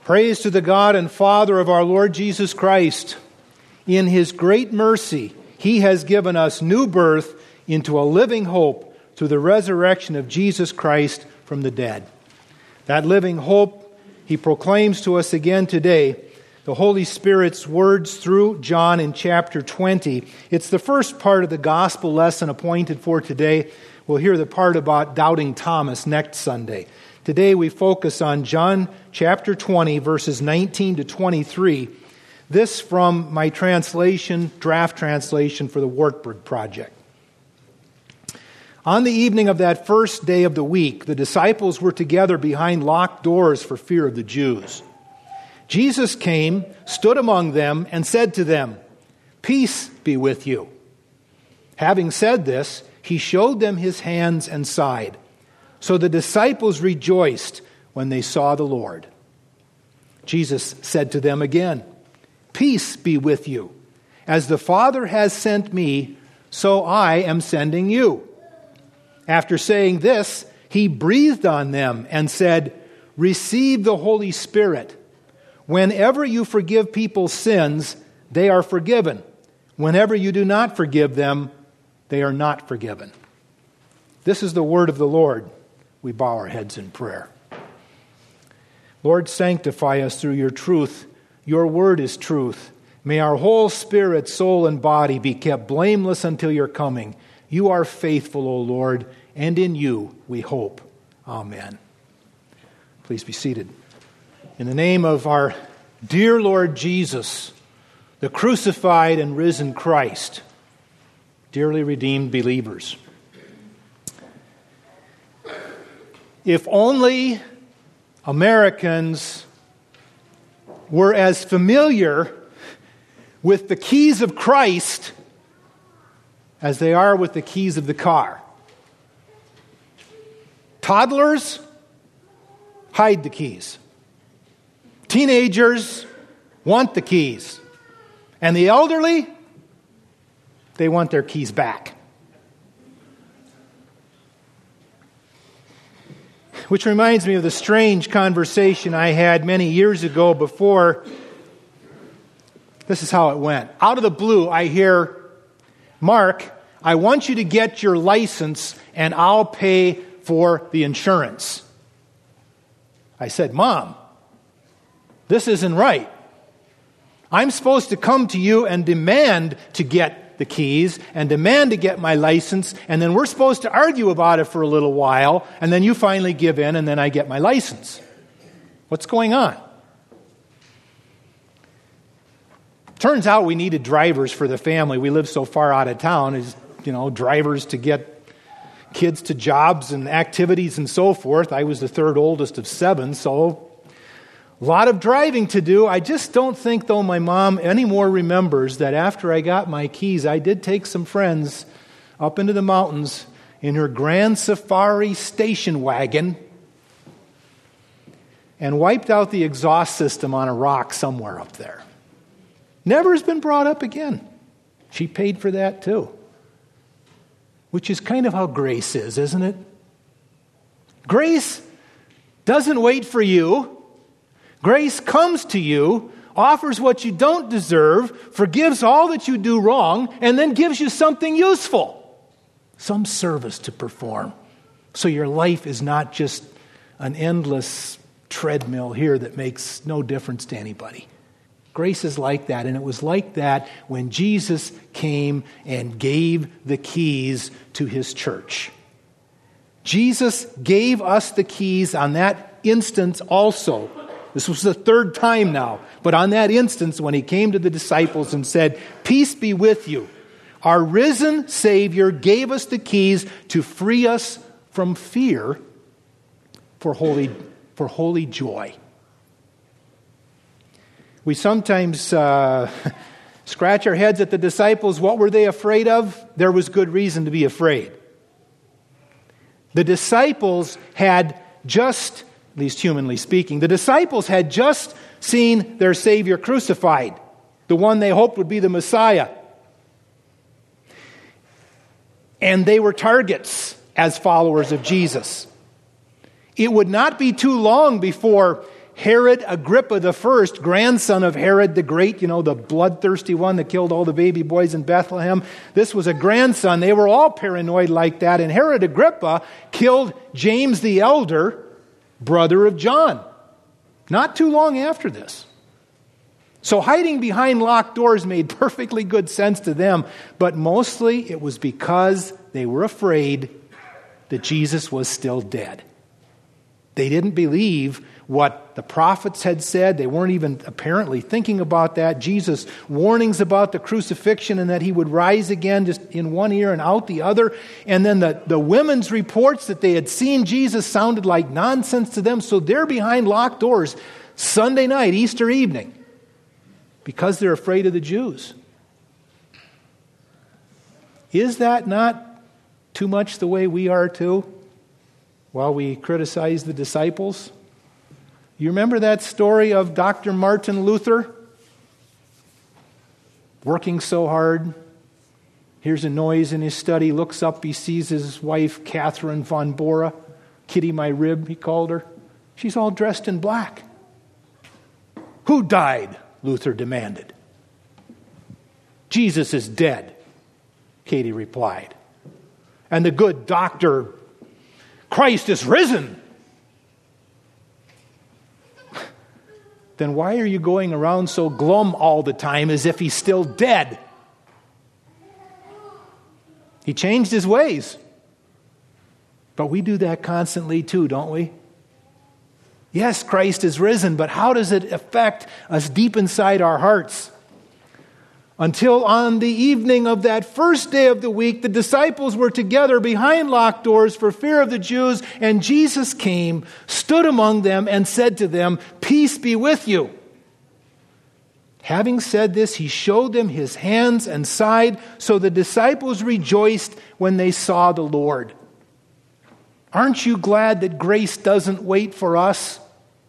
Praise to the God and Father of our Lord Jesus Christ. In His great mercy, He has given us new birth into a living hope through the resurrection of Jesus Christ from the dead. That living hope He proclaims to us again today, the Holy Spirit's words through John in chapter 20. It's the first part of the gospel lesson appointed for today. We'll hear the part about doubting Thomas next Sunday. Today we focus on John chapter 20, verses 19 to 23. This from my translation, draft translation for the Wartburg Project. On the evening of that first day of the week, the disciples were together behind locked doors for fear of the Jews. Jesus came, stood among them, and said to them, "Peace be with you." Having said this, He showed them His hands and side. So the disciples rejoiced when they saw the Lord. Jesus said to them again, "Peace be with you. As the Father has sent me, so I am sending you." After saying this, He breathed on them and said, "Receive the Holy Spirit. Whenever you forgive people's sins, they are forgiven. Whenever you do not forgive them, they are not forgiven." This is the word of the Lord. We bow our heads in prayer. Lord, sanctify us through your truth. Your word is truth. May our whole spirit, soul, and body be kept blameless until your coming. You are faithful, O Lord, and in you we hope. Amen. Please be seated. In the name of our dear Lord Jesus, the crucified and risen Christ, dearly redeemed believers, if only Americans were as familiar with the keys of Christ as they are with the keys of the car. Toddlers hide the keys. Teenagers want the keys. And the elderly, they want their keys back. Which reminds me of the strange conversation I had many years ago before. This is how it went. Out of the blue, I hear, "Mark, I want you to get your license and I'll pay for the insurance." I said, "Mom, this isn't right. I'm supposed to come to you and demand to get the keys and demand to get my license, and then we're supposed to argue about it for a little while, and then you finally give in, and then I get my license. What's going on?" Turns out we needed drivers for the family. We live so far out of town, drivers to get kids to jobs and activities and so forth. I was the third oldest of 7, so a lot of driving to do. I just don't think, though, my mom anymore remembers that after I got my keys, I did take some friends up into the mountains in her Grand Safari station wagon and wiped out the exhaust system on a rock somewhere up there. Never has been brought up again. She paid for that too. Which is kind of how grace is, isn't it? Grace doesn't wait for you. Grace comes to you, offers what you don't deserve, forgives all that you do wrong, and then gives you something useful, some service to perform. So your life is not just an endless treadmill here that makes no difference to anybody. Grace is like that, and it was like that when Jesus came and gave the keys to His church. Jesus gave us the keys on that instance also. This was the third time now. But on that instance, when He came to the disciples and said, "Peace be with you," our risen Savior gave us the keys to free us from fear for holy joy. We sometimes scratch our heads at the disciples. What were they afraid of? There was good reason to be afraid. The disciples had just, at least humanly speaking, the disciples had just seen their Savior crucified, the one they hoped would be the Messiah. And they were targets as followers of Jesus. It would not be too long before Herod Agrippa I, grandson of Herod the Great, the bloodthirsty one that killed all the baby boys in Bethlehem. This was a grandson. They were all paranoid like that. And Herod Agrippa killed James the Elder, brother of John, not too long after this. So hiding behind locked doors made perfectly good sense to them, but mostly it was because they were afraid that Jesus was still dead. They didn't believe what the prophets had said. They weren't even apparently thinking about that. Jesus' warnings about the crucifixion and that he would rise again just in one ear and out the other. And then the women's reports that they had seen Jesus sounded like nonsense to them. So they're behind locked doors Sunday night, Easter evening, because they're afraid of the Jews. Is that not too much the way we are too? While we criticize the disciples? You remember that story of Dr. Martin Luther? Working so hard. Hears a noise in his study, looks up, he sees his wife, Catherine von Bora. Kitty my rib, he called her. She's all dressed in black. Who died? Luther demanded. Jesus is dead, Katie replied. And the good doctor, Christ is risen. Then why are you going around so glum all the time as if he's still dead? He changed his ways. But we do that constantly too, don't we? Yes, Christ is risen, but how does it affect us deep inside our hearts? Until on the evening of that first day of the week, the disciples were together behind locked doors for fear of the Jews, and Jesus came, stood among them, and said to them, "Peace be with you." Having said this, he showed them his hands and side, so the disciples rejoiced when they saw the Lord. Aren't you glad that grace doesn't wait for us?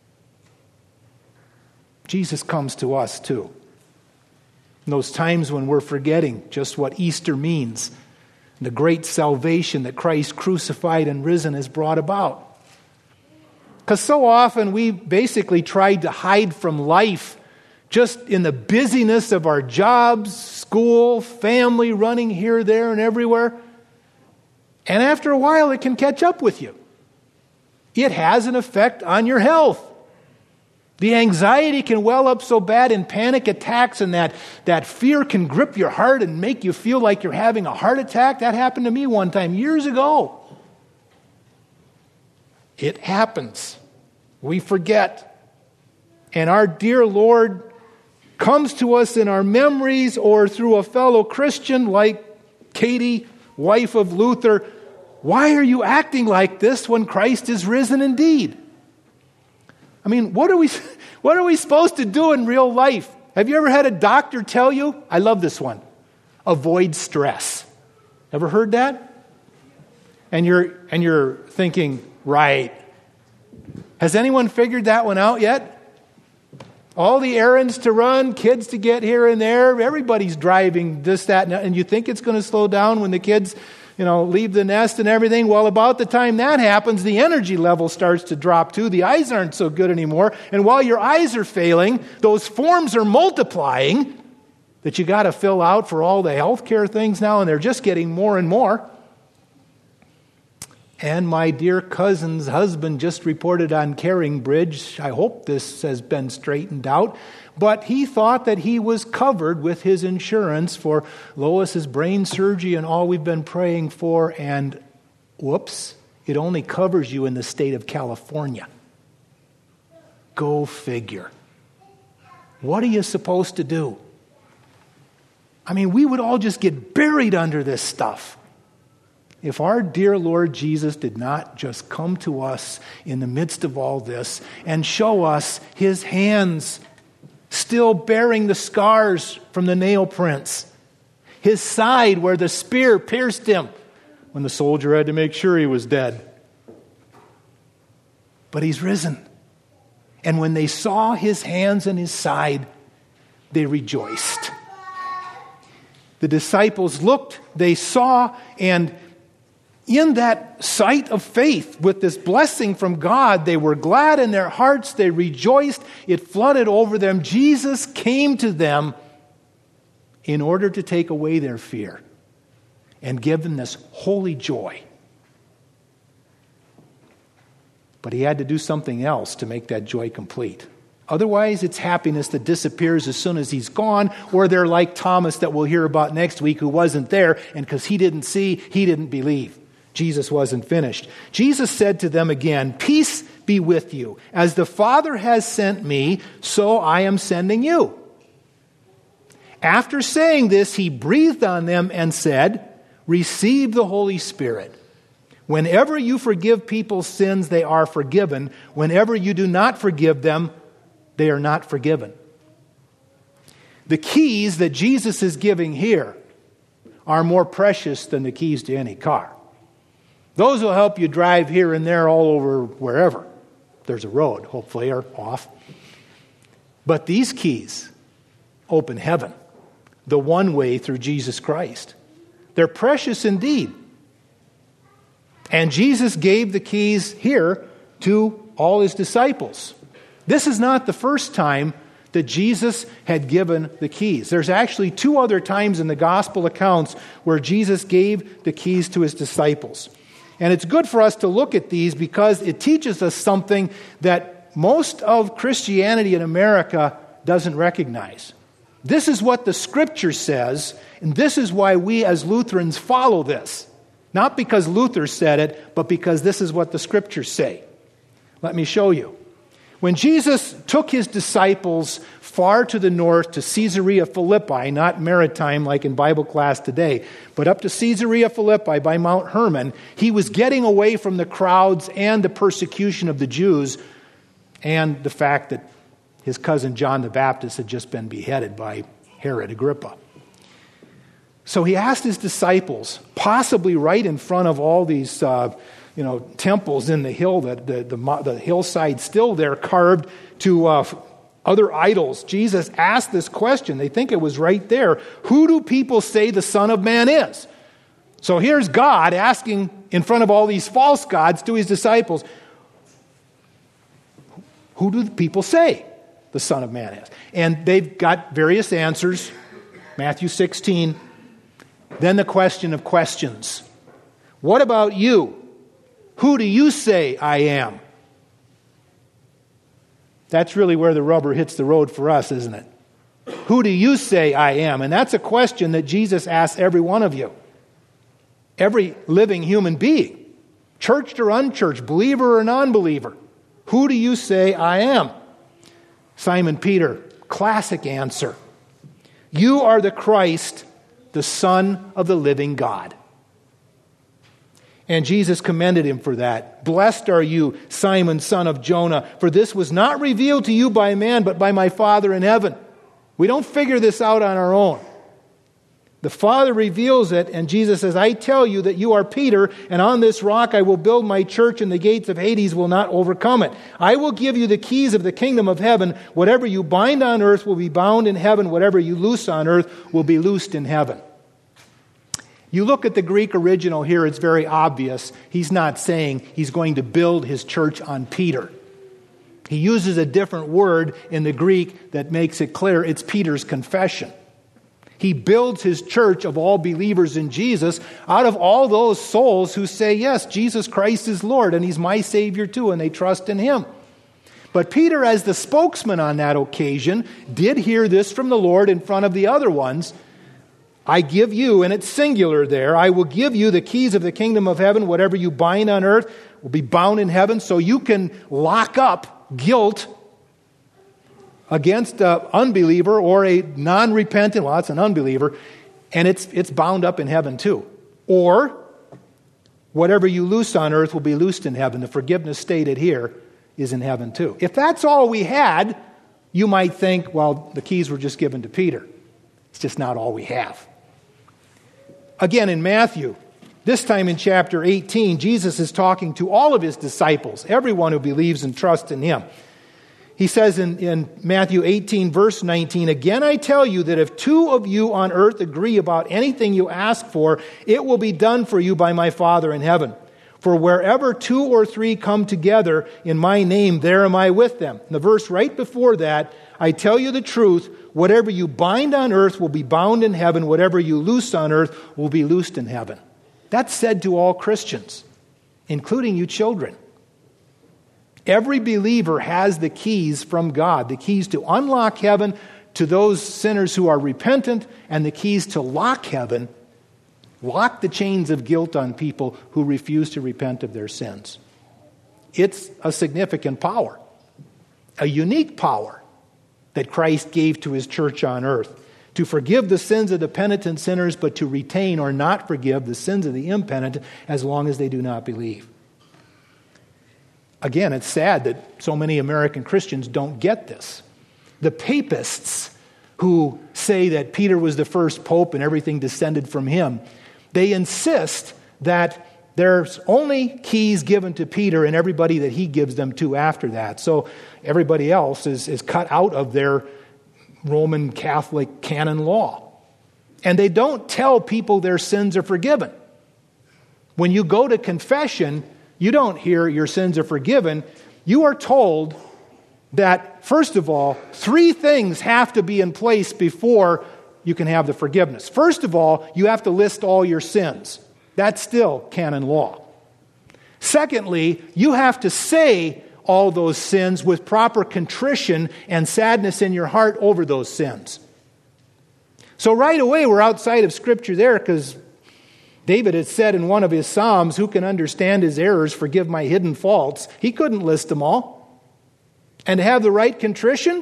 Jesus comes to us too. In those times when we're forgetting just what Easter means, the great salvation that Christ crucified and risen has brought about. Because so often we basically tried to hide from life just in the busyness of our jobs, school, family, running here, there, and everywhere. And after a while, it can catch up with you. It has an effect on your health. The anxiety can well up so bad in panic attacks, and that fear can grip your heart and make you feel like you're having a heart attack. That happened to me one time years ago. It happens. We forget. And our dear Lord comes to us in our memories or through a fellow Christian like Katie, wife of Luther. Why are you acting like this when Christ is risen indeed? I mean, what are we supposed to do in real life? Have you ever had a doctor tell you? I love this one. Avoid stress. Ever heard that? And you're thinking, right. Has anyone figured that one out yet? All the errands to run, kids to get here and there, everybody's driving this, that, and you think it's going to slow down when the kids leave the nest and everything. Well, about the time that happens, the energy level starts to drop too. The eyes aren't so good anymore. And while your eyes are failing, those forms are multiplying that you got to fill out for all the healthcare things now, and they're just getting more and more. And my dear cousin's husband just reported on CaringBridge. I hope this has been straightened out. But he thought that he was covered with his insurance for Lois's brain surgery and all we've been praying for. And whoops, it only covers you in the state of California. Go figure. What are you supposed to do? I mean, we would all just get buried under this stuff if our dear Lord Jesus did not just come to us in the midst of all this and show us his hands still bearing the scars from the nail prints, his side where the spear pierced him when the soldier had to make sure he was dead. But he's risen. And when they saw his hands and his side, they rejoiced. The disciples looked, they saw, and in that sight of faith, with this blessing from God, they were glad in their hearts, they rejoiced, it flooded over them. Jesus came to them in order to take away their fear and give them this holy joy. But he had to do something else to make that joy complete. Otherwise, it's happiness that disappears as soon as he's gone, or they're like Thomas that we'll hear about next week, who wasn't there, and because he didn't see, he didn't believe. Jesus wasn't finished. Jesus said to them again, "Peace be with you. As the Father has sent me, so I am sending you." After saying this, he breathed on them and said, "Receive the Holy Spirit. Whenever you forgive people's sins, they are forgiven. Whenever you do not forgive them, they are not forgiven." The keys that Jesus is giving here are more precious than the keys to any car. Those will help you drive here and there all over wherever there's a road, hopefully, or off. But these keys open heaven, the one way through Jesus Christ. They're precious indeed. And Jesus gave the keys here to all his disciples. This is not the first time that Jesus had given the keys. There's actually 2 other times in the gospel accounts where Jesus gave the keys to his disciples. And it's good for us to look at these because it teaches us something that most of Christianity in America doesn't recognize. This is what the Scripture says, and this is why we as Lutherans follow this. Not because Luther said it, but because this is what the Scriptures say. Let me show you. When Jesus took his disciples far to the north to Caesarea Philippi, not Maritime like in Bible class today, but up to Caesarea Philippi by Mount Hermon, he was getting away from the crowds and the persecution of the Jews and the fact that his cousin John the Baptist had just been beheaded by Herod Agrippa. So he asked his disciples, possibly right in front of all these temples in the hill, the hillside still there carved to other idols. Jesus asked this question. They think it was right there. Who do people say the Son of Man is? So here's God asking in front of all these false gods to his disciples, who do the people say the Son of Man is? And they've got various answers. Matthew 16. Then the question of questions. What about you? Who do you say I am? That's really where the rubber hits the road for us, isn't it? Who do you say I am? And that's a question that Jesus asks every one of you. Every living human being. Churched or unchurched, believer or non-believer. Who do you say I am? Simon Peter, classic answer. You are the Christ, the Son of the living God. And Jesus commended him for that. Blessed are you, Simon, son of Jonah, for this was not revealed to you by man, but by my Father in heaven. We don't figure this out on our own. The Father reveals it, and Jesus says, I tell you that you are Peter, and on this rock I will build my church, and the gates of Hades will not overcome it. I will give you the keys of the kingdom of heaven. Whatever you bind on earth will be bound in heaven. Whatever you loose on earth will be loosed in heaven. You look at the Greek original here, it's very obvious. He's not saying he's going to build his church on Peter. He uses a different word in the Greek that makes it clear it's Peter's confession. He builds his church of all believers in Jesus out of all those souls who say, yes, Jesus Christ is Lord and he's my Savior too, and they trust in him. But Peter, as the spokesman on that occasion, did hear this from the Lord in front of the other ones. I give you, and it's singular there, I will give you the keys of the kingdom of heaven. Whatever you bind on earth will be bound in heaven. So you can lock up guilt against an unbeliever or a non-repentant, well, it's an unbeliever, and it's bound up in heaven too. Or whatever you loose on earth will be loosed in heaven. The forgiveness stated here is in heaven too. If that's all we had, you might think, well, the keys were just given to Peter. It's just not all we have. Again, in Matthew, this time in chapter 18, Jesus is talking to all of his disciples, everyone who believes and trusts in him. He says in Matthew 18, verse 19, "Again I tell you that if two of you on earth agree about anything you ask for, it will be done for you by my Father in heaven. For wherever two or three come together in my name, there am I with them." And the verse right before that, "I tell you the truth, whatever you bind on earth will be bound in heaven, whatever you loose on earth will be loosed in heaven." That's said to all Christians, including you children. Every believer has the keys from God, the keys to unlock heaven to those sinners who are repentant, and the keys to lock heaven, lock the chains of guilt on people who refuse to repent of their sins. It's a significant power, a unique power that Christ gave to his church on earth, to forgive the sins of the penitent sinners, but to retain or not forgive the sins of the impenitent as long as they do not believe. Again, it's sad that so many American Christians don't get this. The papists who say that Peter was the first pope and everything descended from him, they insist that there's only keys given to Peter and everybody that he gives them to after that. So everybody else is cut out of their Roman Catholic canon law. And they don't tell people their sins are forgiven. When you go to confession, you don't hear your sins are forgiven. You are told that, first of all, three things have to be in place before you can have the forgiveness. First of all, you have to list all your sins. That's still canon law. Secondly, you have to say all those sins with proper contrition and sadness in your heart over those sins. So right away, we're outside of Scripture there, because David had said in one of his Psalms, "Who can understand his errors, forgive my hidden faults?" He couldn't list them all. And to have the right contrition,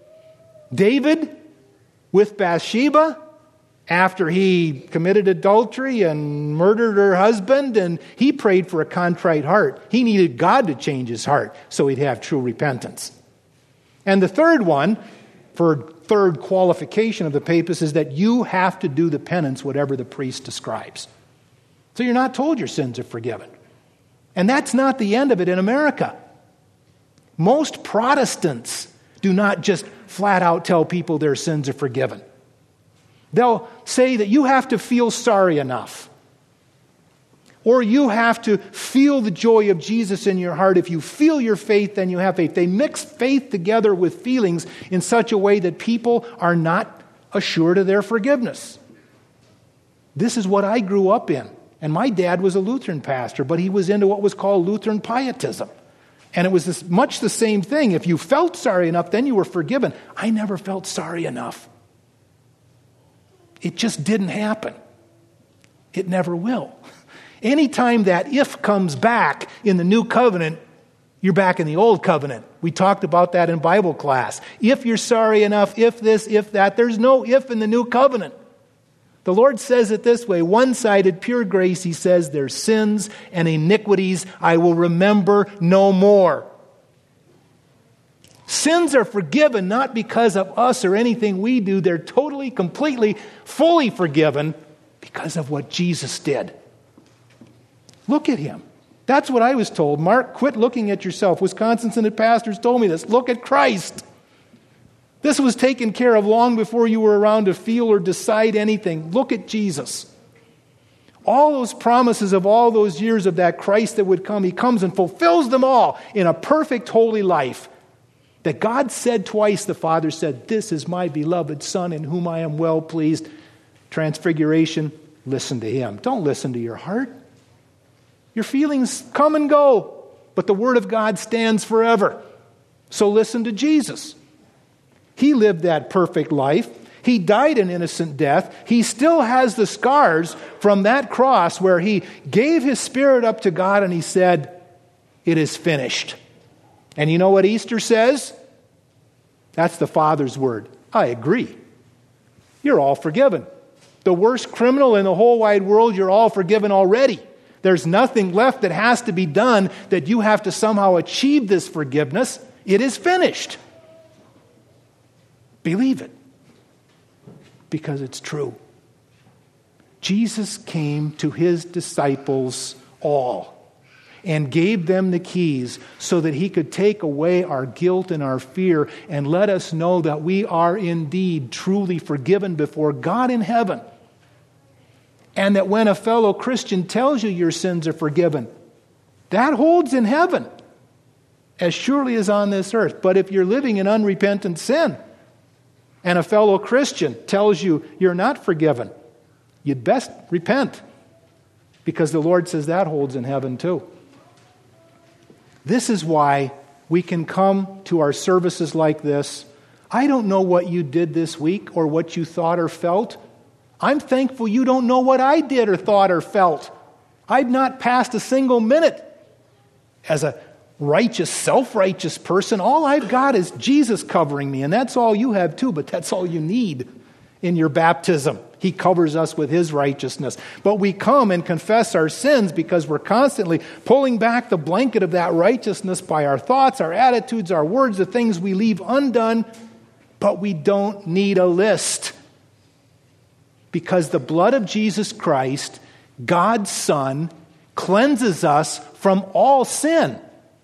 David with Bathsheba, after he committed adultery and murdered her husband, and he prayed for a contrite heart. He needed God to change his heart so he'd have true repentance. And the third one, for third qualification of the papists, is that you have to do the penance whatever the priest describes. So you're not told your sins are forgiven. And that's not the end of it in America. Most Protestants do not just flat out tell people their sins are forgiven. They'll say that you have to feel sorry enough, or you have to feel the joy of Jesus in your heart. If you feel your faith, then you have faith. They mix faith together with feelings in such a way that people are not assured of their forgiveness. This is what I grew up in. And my dad was a Lutheran pastor, but he was into what was called Lutheran pietism. And it was much the same thing. If you felt sorry enough, then you were forgiven. I never felt sorry enough. It just didn't happen. It never will. Anytime that if comes back in the new covenant, you're back in the old covenant. We talked about that in Bible class. If you're sorry enough, if this, if that, there's no if in the new covenant. The Lord says it this way, one-sided, pure grace. He says, "Their sins and iniquities I will remember no more." Sins are forgiven not because of us or anything we do. They're totally, completely, fully forgiven because of what Jesus did. Look at him. That's what I was told. Mark, quit looking at yourself. Wisconsin Synod pastors told me this. Look at Christ. This was taken care of long before you were around to feel or decide anything. Look at Jesus. All those promises of all those years of that Christ that would come, he comes and fulfills them all in a perfect, holy life. That God said twice, the Father said, "This is my beloved Son in whom I am well pleased." Transfiguration, listen to him. Don't listen to your heart. Your feelings come and go, but the Word of God stands forever. So listen to Jesus. He lived that perfect life. He died an innocent death. He still has the scars from that cross where he gave his spirit up to God and he said, "It is finished." And you know what Easter says? That's the Father's word. I agree. You're all forgiven. The worst criminal in the whole wide world, you're all forgiven already. There's nothing left that has to be done, that you have to somehow achieve this forgiveness. It is finished. Believe it, because it's true. Jesus came to his disciples all. and gave them the keys so that he could take away our guilt and our fear and let us know that we are indeed truly forgiven before God in heaven. And that when a fellow Christian tells you your sins are forgiven, that holds in heaven as surely as on this earth. But if you're living in unrepentant sin and a fellow Christian tells you you're not forgiven, you'd best repent, because the Lord says that holds in heaven too. This is why we can come to our services like this. I don't know what you did this week or what you thought or felt. I'm thankful you don't know what I did or thought or felt. I've not passed a single minute as a righteous, self-righteous person. All I've got is Jesus covering me, and that's all you have too, but that's all you need in your baptism. He covers us with His righteousness. But we come and confess our sins because we're constantly pulling back the blanket of that righteousness by our thoughts, our attitudes, our words, the things we leave undone. But we don't need a list, because the blood of Jesus Christ, God's Son, cleanses us from all sin.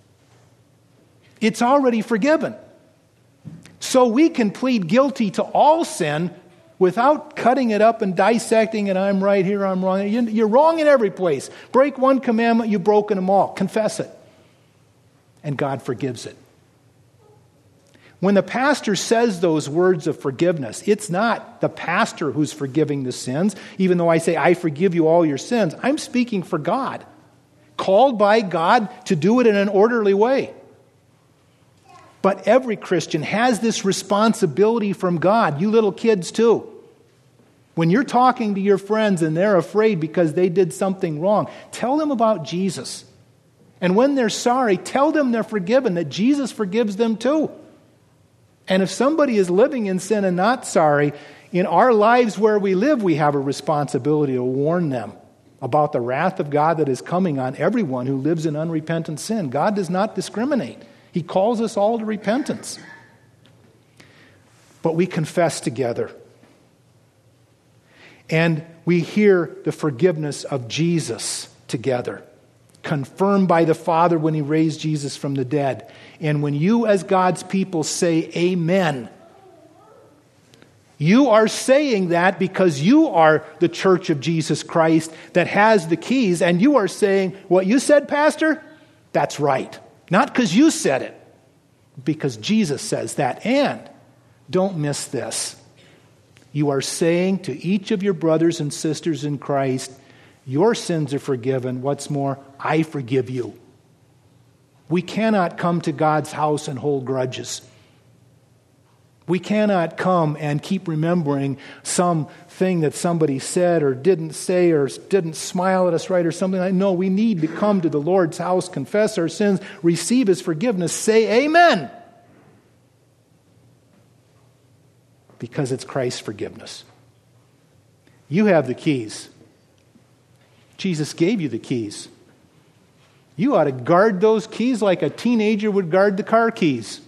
It's already forgiven. So we can plead guilty to all sin without cutting it up and dissecting it. I'm right here, I'm wrong. You're wrong in every place. Break one commandment, you've broken them all. Confess it. And God forgives it. When the pastor says those words of forgiveness, it's not the pastor who's forgiving the sins. Even though I say, I forgive you all your sins, I'm speaking for God, called by God to do it in an orderly way. But every Christian has this responsibility from God. You little kids too. When you're talking to your friends and they're afraid because they did something wrong, tell them about Jesus. And when they're sorry, tell them they're forgiven, that Jesus forgives them too. And if somebody is living in sin and not sorry, in our lives where we live, we have a responsibility to warn them about the wrath of God that is coming on everyone who lives in unrepentant sin. God does not discriminate. He calls us all to repentance. But we confess together. And we hear the forgiveness of Jesus together, confirmed by the Father when He raised Jesus from the dead. And when you as God's people say amen, you are saying that because you are the church of Jesus Christ that has the keys, and you are saying, what you said, Pastor, that's right. Not because you said it, because Jesus says that. And don't miss this. You are saying to each of your brothers and sisters in Christ, your sins are forgiven. What's more, I forgive you. We cannot come to God's house and hold grudges. We cannot come and keep remembering something that somebody said or didn't say or didn't smile at us right or something like that. No, we need to come to the Lord's house, confess our sins, receive His forgiveness, say amen. Because it's Christ's forgiveness. You have the keys. Jesus gave you the keys. You ought to guard those keys like a teenager would guard the car keys.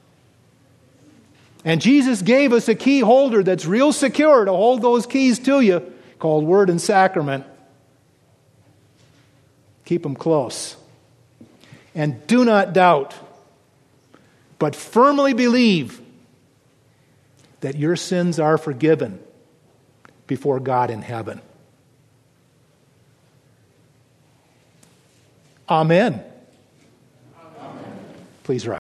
And Jesus gave us a key holder that's real secure to hold those keys to you, called Word and Sacrament. Keep them close. And do not doubt, but firmly believe that your sins are forgiven before God in heaven. Amen. Amen. Please rise.